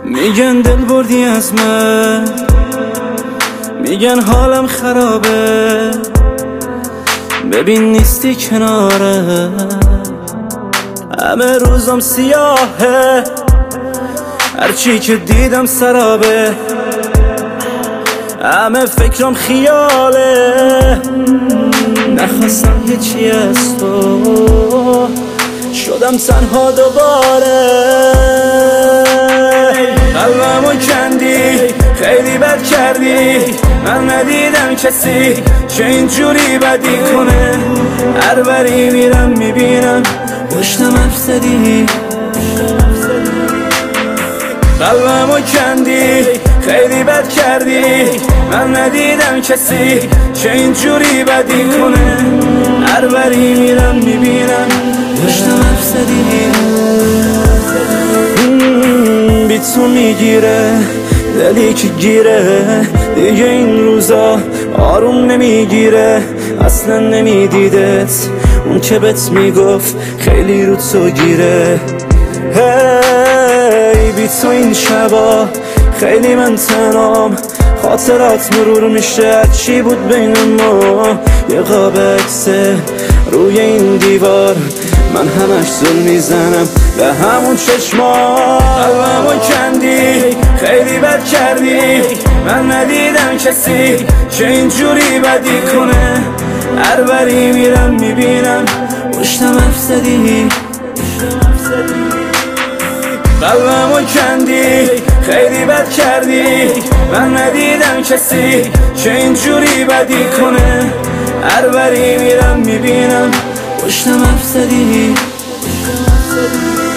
میگن دل بردی از من، میگن حالم خرابه، ببین نیستی کناره، همه روزم سیاهه، هرچی که دیدم سرابه، همه فکرم خیاله، نخواستم هیچی از تو، شدم تنها دوباره، قلبمو کندی خیلی بد کردی، من ندیدم کسی چه اینجوری بدی کنه، هر بری میرم میبینم پشتم حرف زدی، قلبمو کندی خیلی بد کردی، من ندیدم کسی چه اینجوری بدی کنه، هر بری میرم میبینم پشتم حرف زدی، بی تو میگیره دلی که گیره، دیگه این روزا آروم نمیگیره، اصلا نمیدیدت اون که بهت میگفت خیلی رو تو گیره، هی بی تو این شبا خیلی من تنام، خاطرات مرور میشه چی بود بین ما، یه قاب عکسه روی این دیوار، من همش زل میزنم به همون چشما، قلبمو کندی خیلی بد کردی، من ندیدم کسی چه اینجوری بدی کنه، هر بری میرم میبینم پشتم حرف زدی، قلبمو کندی خیلی بد کردی، من ندیدم کسی چه اینجوری بدی کنه، هر بری میرم میبینم پشتم حرف زدی.